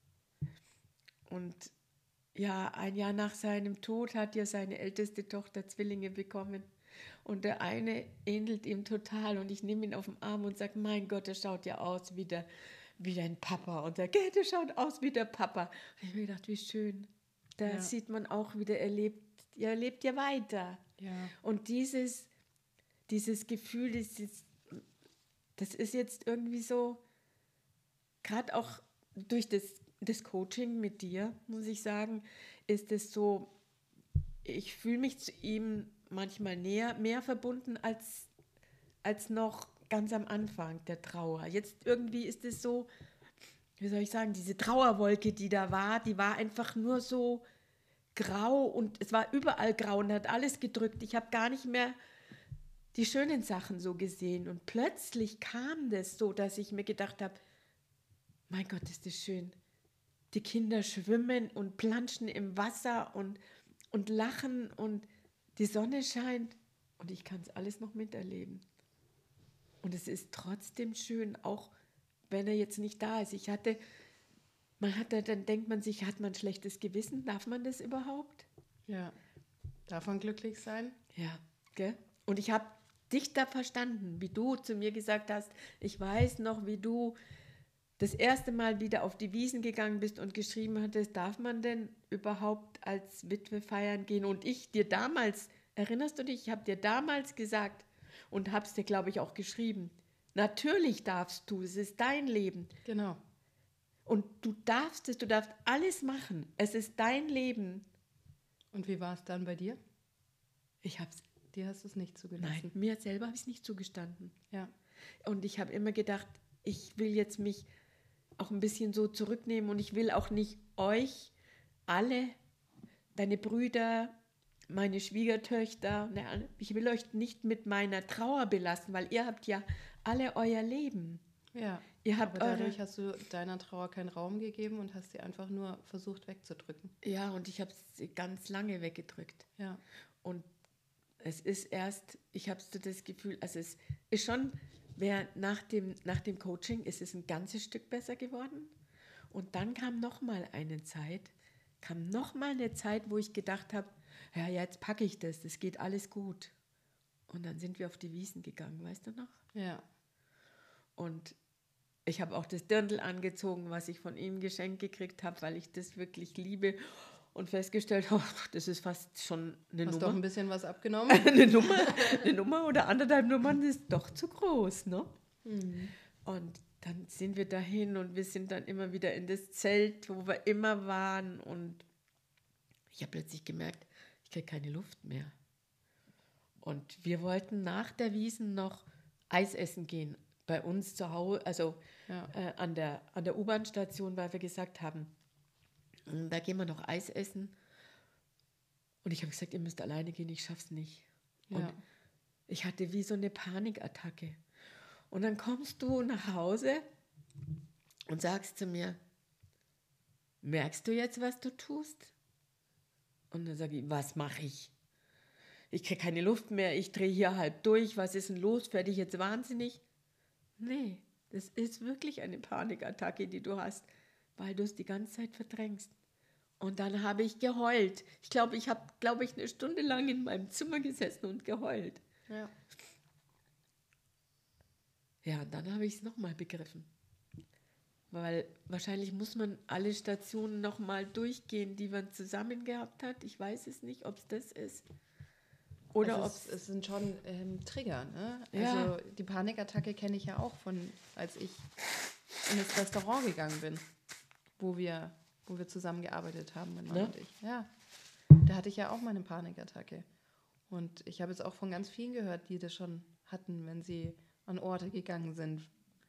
Und ja, ein Jahr nach seinem Tod hat ja seine älteste Tochter Zwillinge bekommen. Und der eine ähnelt ihm total. Und ich nehme ihn auf den Arm und sage, mein Gott, der schaut ja aus wie dein Papa. Und der schaut aus wie der Papa. Und ich habe mir gedacht, wie schön. Da sieht man auch wieder, er lebt ja weiter. Ja. Und dieses Gefühl, das ist jetzt irgendwie so, gerade auch durch das Coaching mit dir, muss ich sagen, ist es so, ich fühle mich zu ihm manchmal mehr verbunden als noch ganz am Anfang der Trauer. Jetzt irgendwie ist es so, wie soll ich sagen, diese Trauerwolke, die da war, die war einfach nur so grau und es war überall grau und hat alles gedrückt. Ich habe gar nicht mehr die schönen Sachen so gesehen. Und plötzlich kam das so, dass ich mir gedacht habe, mein Gott, ist das schön. Die Kinder schwimmen und planschen im Wasser und lachen und die Sonne scheint und ich kann es alles noch miterleben. Und es ist trotzdem schön, auch wenn er jetzt nicht da ist. Dann denkt man sich, hat man ein schlechtes Gewissen? Darf man das überhaupt? Ja. Darf man glücklich sein? Ja, gell? Und ich habe dich da verstanden, wie du zu mir gesagt hast, ich weiß noch, wie du das erste Mal wieder auf die Wiesn gegangen bist und geschrieben hattest, darf man denn überhaupt als Witwe feiern gehen? Und ich dir damals, erinnerst du dich, ich habe dir damals gesagt und habe es dir, glaube ich, auch geschrieben, natürlich darfst du, es ist dein Leben. Genau. Und du darfst alles machen, es ist dein Leben. Und wie war es dann bei dir? Dir hast du es nicht zugelassen. Nein, mir selber habe ich es nicht zugestanden. Ja. Und ich habe immer gedacht, ich will jetzt mich auch ein bisschen so zurücknehmen und ich will auch nicht euch alle, deine Brüder, meine Schwiegertöchter, ich will euch nicht mit meiner Trauer belasten, weil ihr habt ja alle euer Leben. Ja, aber dadurch hast du deiner Trauer keinen Raum gegeben und hast sie einfach nur versucht wegzudrücken. Ja, und ich habe sie ganz lange weggedrückt. Ja. Und es ist erst, ich habe so das Gefühl, also es ist schon, nach dem Coaching ist es ein ganzes Stück besser geworden. Und dann kam noch mal eine Zeit, wo ich gedacht habe, ja, jetzt packe ich das geht alles gut. Und dann sind wir auf die Wiesn gegangen, weißt du noch? Ja. Und ich habe auch das Dirndl angezogen, was ich von ihm geschenkt gekriegt habe, weil ich das wirklich liebe. Und festgestellt, das ist fast schon eine Nummer. Hast doch ein bisschen was abgenommen? eine Nummer oder 1,5 Nummern ist doch zu groß, ne? Mhm. Und dann sind wir dahin und wir sind dann immer wieder in das Zelt, wo wir immer waren. Und ich habe plötzlich gemerkt, ich kriege keine Luft mehr. Und wir wollten nach der Wiesn noch Eis essen gehen. Bei uns zu Hause, also an der U-Bahn-Station, weil wir gesagt haben, Da gehen wir noch Eis essen. Und ich habe gesagt, ihr müsst alleine gehen, ich schaff's nicht. Ja. Und ich hatte wie so eine Panikattacke. Und dann kommst du nach Hause und sagst zu mir, merkst du jetzt, was du tust? Und dann sage ich, was mache ich? Ich kriege keine Luft mehr, ich drehe hier halb durch, was ist denn los? Werde ich jetzt wahnsinnig? Nee, das ist wirklich eine Panikattacke, die du hast, weil du es die ganze Zeit verdrängst. Und dann habe ich geheult. Ich habe, eine Stunde lang in meinem Zimmer gesessen und geheult. Ja. Ja, und dann habe ich es nochmal begriffen. Weil wahrscheinlich muss man alle Stationen nochmal durchgehen, die man zusammen gehabt hat. Ich weiß es nicht, ob es das ist. Oder ob es sind schon Trigger, ne? Ja. Also die Panikattacke kenne ich ja auch als ich in das Restaurant gegangen bin, wo wir zusammen gearbeitet haben, mein Mann und ich. Ja, da hatte ich ja auch mal eine Panikattacke. Und ich habe jetzt auch von ganz vielen gehört, die das schon hatten, wenn sie an Orte gegangen sind,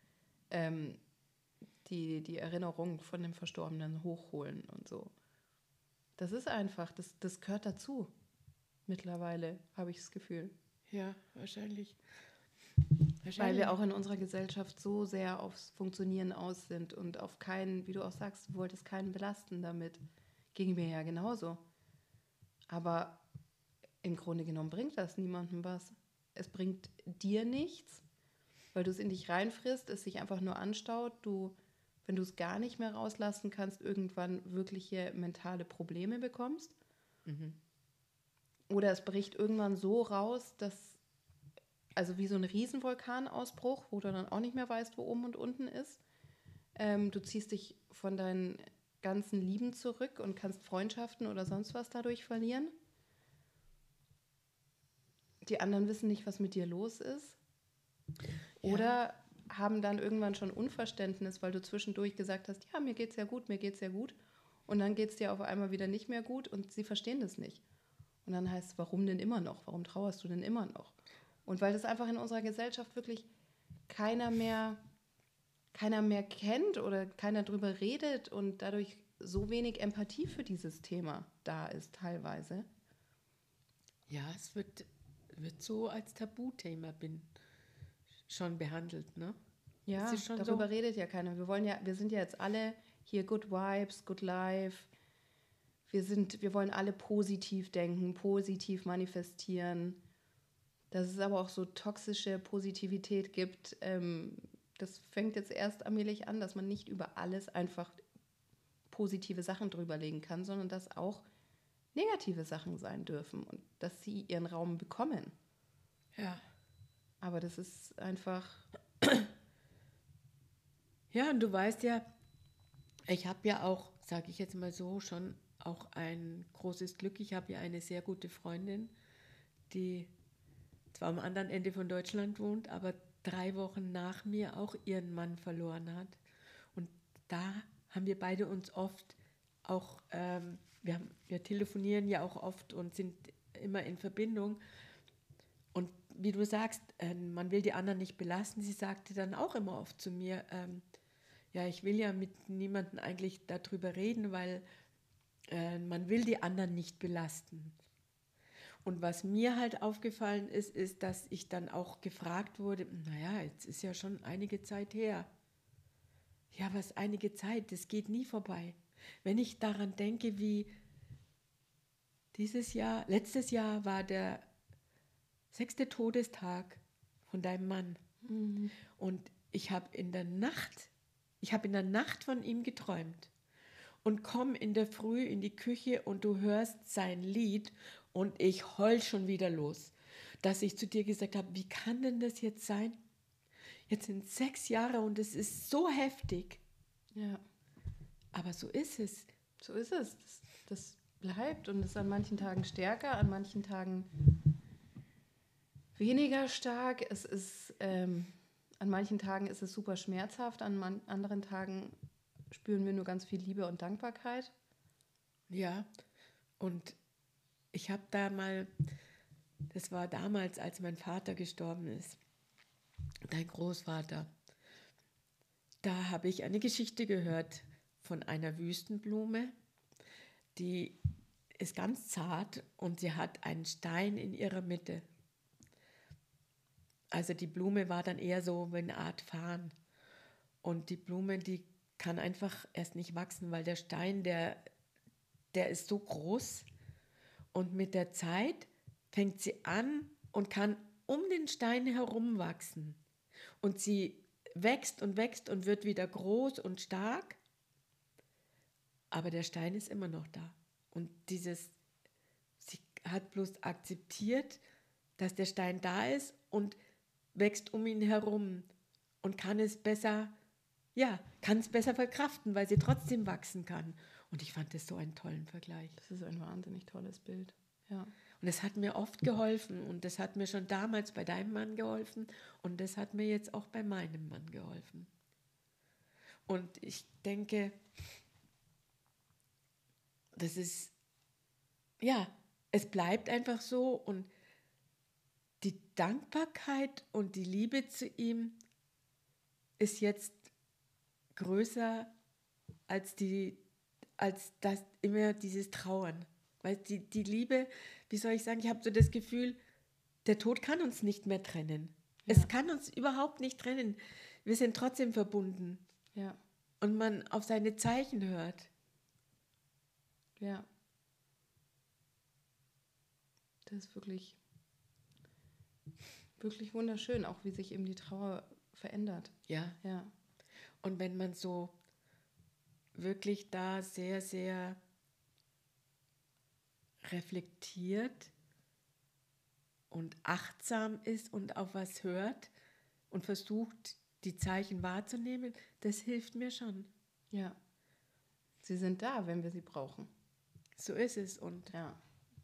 die Erinnerung von dem Verstorbenen hochholen und so. Das ist einfach, das gehört dazu. Mittlerweile habe ich das Gefühl. Ja, wahrscheinlich. Weil wir auch in unserer Gesellschaft so sehr aufs Funktionieren aus sind und auf keinen, wie du auch sagst, du wolltest keinen belasten damit. Ging mir ja genauso. Aber im Grunde genommen bringt das niemandem was. Es bringt dir nichts, weil du es in dich reinfrisst, es sich einfach nur anstaut, wenn du es gar nicht mehr rauslassen kannst, irgendwann wirkliche mentale Probleme bekommst. Mhm. Oder es bricht irgendwann so raus, also wie so ein Riesenvulkanausbruch, wo du dann auch nicht mehr weißt, wo oben und unten ist. Du ziehst dich von deinen ganzen Lieben zurück und kannst Freundschaften oder sonst was dadurch verlieren. Die anderen wissen nicht, was mit dir los ist. Oder haben dann irgendwann schon Unverständnis, weil du zwischendurch gesagt hast, ja, mir geht's ja gut, mir geht's ja gut. Und dann geht's dir auf einmal wieder nicht mehr gut und sie verstehen das nicht. Und dann heißt es, warum denn immer noch? Warum trauerst du denn immer noch? Und weil das einfach in unserer Gesellschaft wirklich keiner mehr kennt oder keiner drüber redet und dadurch so wenig Empathie für dieses Thema da ist teilweise. Ja, es wird so als Tabuthema schon behandelt, ne? Ja, ist schon darüber so. redet ja keiner. Wir sind ja jetzt alle hier Good Vibes, Good Life. Wir wollen alle positiv denken, positiv manifestieren. Dass es aber auch so toxische Positivität gibt, das fängt jetzt erst allmählich an, dass man nicht über alles einfach positive Sachen drüberlegen kann, sondern dass auch negative Sachen sein dürfen und dass sie ihren Raum bekommen. Ja. Aber das ist einfach... Ja, und du weißt ja, ich habe ja auch, sage ich jetzt mal so, schon auch ein großes Glück. Ich habe ja eine sehr gute Freundin, die zwar am anderen Ende von Deutschland wohnt, aber 3 Wochen nach mir auch ihren Mann verloren hat. Und da haben wir beide uns oft auch, wir telefonieren ja auch oft und sind immer in Verbindung. Und wie du sagst, man will die anderen nicht belasten. Sie sagte dann auch immer oft zu mir, ja, ich will ja mit niemandem eigentlich darüber reden, weil man will die anderen nicht belasten. Und was mir halt aufgefallen ist, dass ich dann auch gefragt wurde, naja, jetzt ist ja schon einige Zeit her. Ja, was einige Zeit, das geht nie vorbei. Wenn ich daran denke, wie letztes Jahr war der 6. Todestag von deinem Mann. Mhm. Und ich habe in der Nacht von ihm geträumt und komme in der Früh in die Küche und du hörst sein Lied und ich heul schon wieder los, dass ich zu dir gesagt habe, wie kann denn das jetzt sein? Jetzt sind 6 Jahre und es ist so heftig. Ja. Aber so ist es. So ist es. Das bleibt und ist an manchen Tagen stärker, an manchen Tagen weniger stark. An manchen Tagen ist es super schmerzhaft, an anderen Tagen spüren wir nur ganz viel Liebe und Dankbarkeit. Ja, und ich habe das war damals, als mein Vater gestorben ist, dein Großvater, da habe ich eine Geschichte gehört von einer Wüstenblume, die ist ganz zart und sie hat einen Stein in ihrer Mitte. Also die Blume war dann eher so wie eine Art Farn. Und die Blume, die kann einfach erst nicht wachsen, weil der Stein, der ist so groß. Und mit der Zeit fängt sie an und kann um den Stein herum wachsen. Und sie wächst und wächst und wird wieder groß und stark. Aber der Stein ist immer noch da. Und sie hat bloß akzeptiert, dass der Stein da ist und wächst um ihn herum und kann es besser verkraften, weil sie trotzdem wachsen kann. Und ich fand das so einen tollen Vergleich. Das ist ein wahnsinnig tolles Bild. Ja. Und es hat mir oft geholfen und das hat mir schon damals bei deinem Mann geholfen und das hat mir jetzt auch bei meinem Mann geholfen. Und ich denke, das ist, es bleibt einfach so und die Dankbarkeit und die Liebe zu ihm ist jetzt größer als das immer dieses Trauern. Weil die Liebe, wie soll ich sagen, ich habe so das Gefühl, der Tod kann uns nicht mehr trennen. Ja. Es kann uns überhaupt nicht trennen. Wir sind trotzdem verbunden. Ja. Und man auf seine Zeichen hört. Ja. Das ist wirklich, wirklich wunderschön, auch wie sich eben die Trauer verändert. Ja. Ja. Und wenn man so wirklich da sehr, sehr reflektiert und achtsam ist und auf was hört und versucht, die Zeichen wahrzunehmen, das hilft mir schon. Ja. Sie sind da, wenn wir sie brauchen. So ist es. Und ja.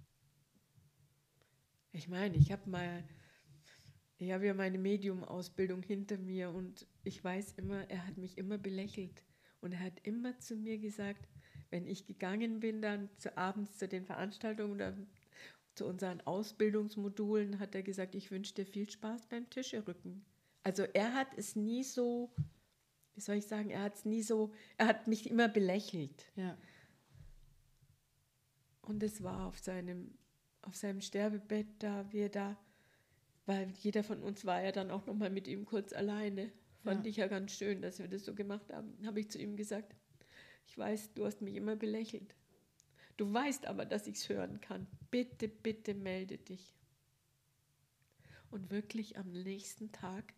Ich meine, ich habe ja meine Medium-Ausbildung hinter mir und ich weiß immer, er hat mich immer belächelt. Und er hat immer zu mir gesagt, wenn ich gegangen bin, dann abends zu den Veranstaltungen oder zu unseren Ausbildungsmodulen, hat er gesagt, ich wünsche dir viel Spaß beim Tischrücken. Also er hat es nie so, wie soll ich sagen, er hat mich immer belächelt. Ja. Und es war auf seinem Sterbebett weil jeder von uns war ja dann auch nochmal mit ihm kurz alleine. Fand ich ja ganz schön, dass wir das so gemacht haben. Habe ich zu ihm gesagt, ich weiß, du hast mich immer belächelt. Du weißt aber, dass ich es hören kann. Bitte, bitte melde dich. Und wirklich am nächsten Tag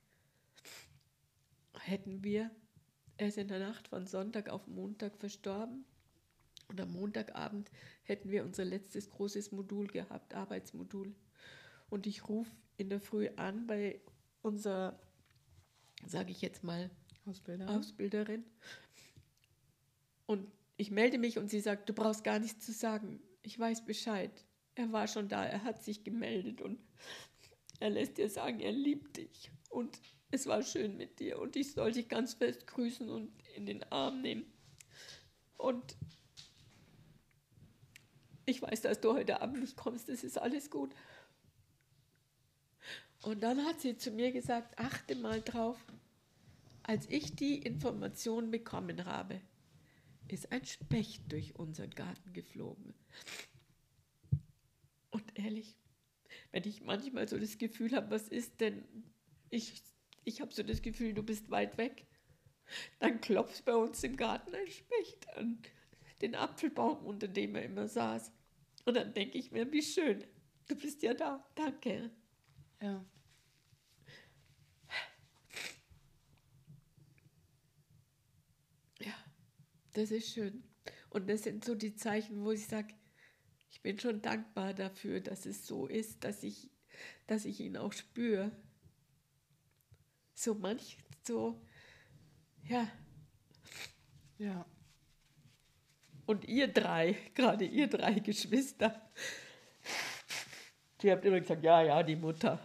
er ist in der Nacht von Sonntag auf Montag verstorben. Und am Montagabend hätten wir unser letztes großes Modul gehabt, Arbeitsmodul. Und ich rufe in der Früh an bei unserer, sage ich jetzt mal, Ausbilderin. Und ich melde mich und sie sagt, du brauchst gar nichts zu sagen. Ich weiß Bescheid. Er war schon da, er hat sich gemeldet und er lässt dir sagen, er liebt dich. Und es war schön mit dir und ich soll dich ganz fest grüßen und in den Arm nehmen. Und ich weiß, dass du heute Abend nicht kommst, das ist alles gut. Und dann hat sie zu mir gesagt, achte mal drauf, als ich die Information bekommen habe, ist ein Specht durch unseren Garten geflogen. Und ehrlich, wenn ich manchmal so das Gefühl habe, was ist denn, ich habe so das Gefühl, du bist weit weg, dann klopft bei uns im Garten ein Specht an den Apfelbaum, unter dem er immer saß. Und dann denke ich mir, wie schön, du bist ja da, danke. Ja. Ja, das ist schön. Und das sind so die Zeichen, wo ich sage, ich bin schon dankbar dafür, dass es so ist, dass ich ihn auch spüre. Ja. Und gerade ihr drei Geschwister, die habt immer gesagt, ja, die Mutter.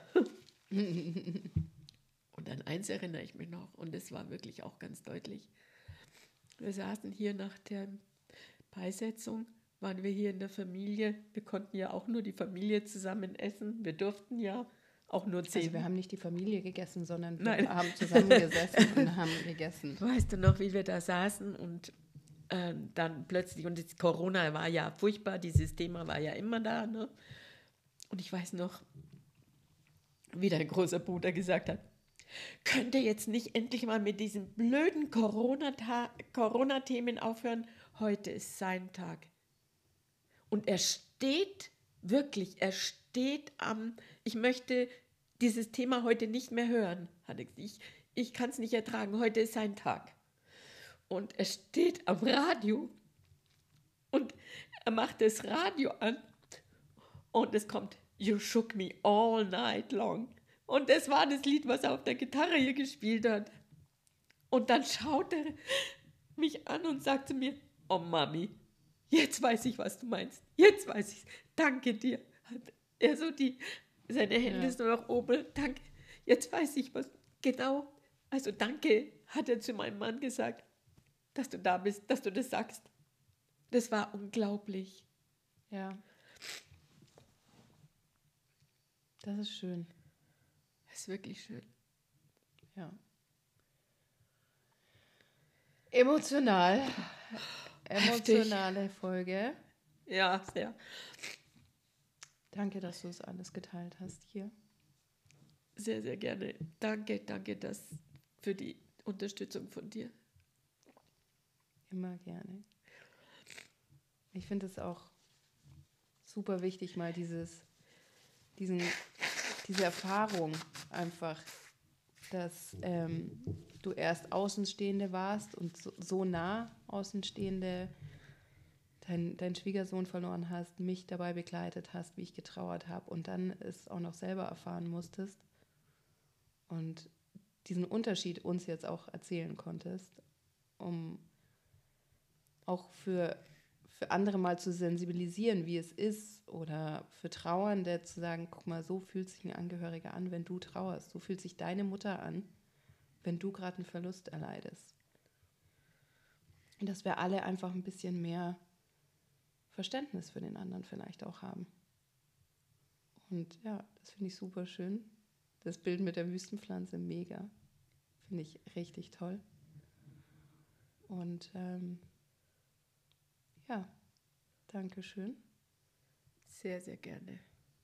Und an eins erinnere ich mich noch, und das war wirklich auch ganz deutlich. Wir saßen hier nach der Beisetzung, waren wir hier in der Familie. Wir konnten ja auch nur die Familie zusammen essen. Wir durften ja auch nur 10. Also wir haben nicht die Familie gegessen, sondern wir haben zusammengesessen und haben gegessen. Weißt du noch, wie wir da saßen und dann plötzlich, und das Corona war ja furchtbar, dieses Thema war ja immer da, ne? Und ich weiß noch, wie dein großer Bruder gesagt hat, könnt ihr jetzt nicht endlich mal mit diesen blöden Corona-Themen aufhören? Heute ist sein Tag. Und er steht wirklich, ich möchte dieses Thema heute nicht mehr hören, hat er gesagt. Ich kann es nicht ertragen, heute ist sein Tag. Und er steht am Radio und er macht das Radio an und es kommt You Shook Me All Night Long. Und das war das Lied, was er auf der Gitarre hier gespielt hat. Und dann schaut er mich an und sagt zu mir, oh Mami, jetzt weiß ich, was du meinst. Jetzt weiß ich es. Danke dir. Hat er so seine Hände so nach oben. Danke. Jetzt weiß ich, was. Genau. Also danke, hat er zu meinem Mann gesagt, dass du da bist, dass du das sagst. Das war unglaublich. Ja. Das ist schön. Das ist wirklich schön. Ja. Emotionale Folge. Ja, sehr. Danke, dass du es alles geteilt hast hier. Sehr, sehr gerne. Danke für die Unterstützung von dir. Immer gerne. Ich finde es auch super wichtig, mal diese Erfahrung einfach, dass du erst Außenstehende warst und so nah Außenstehende deinen Schwiegersohn verloren hast, mich dabei begleitet hast, wie ich getrauert habe und dann es auch noch selber erfahren musstest und diesen Unterschied uns jetzt auch erzählen konntest, um auch für andere mal zu sensibilisieren, wie es ist, oder für Trauernde zu sagen, guck mal, so fühlt sich ein Angehöriger an, wenn du trauerst. So fühlt sich deine Mutter an, wenn du gerade einen Verlust erleidest. Und dass wir alle einfach ein bisschen mehr Verständnis für den anderen vielleicht auch haben. Und ja, das finde ich super schön. Das Bild mit der Wüstenpflanze, mega. Finde ich richtig toll. Und ja, danke schön. Sehr, sehr gerne.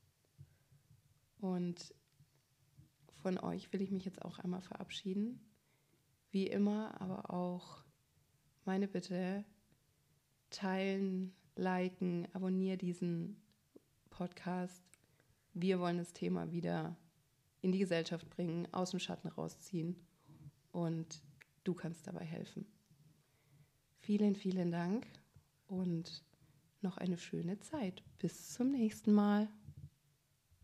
Und von euch will ich mich jetzt auch einmal verabschieden. Wie immer, aber auch meine Bitte, teilen, liken, abonniere diesen Podcast. Wir wollen das Thema wieder in die Gesellschaft bringen, aus dem Schatten rausziehen und du kannst dabei helfen. Vielen, vielen Dank und noch eine schöne Zeit. Bis zum nächsten Mal.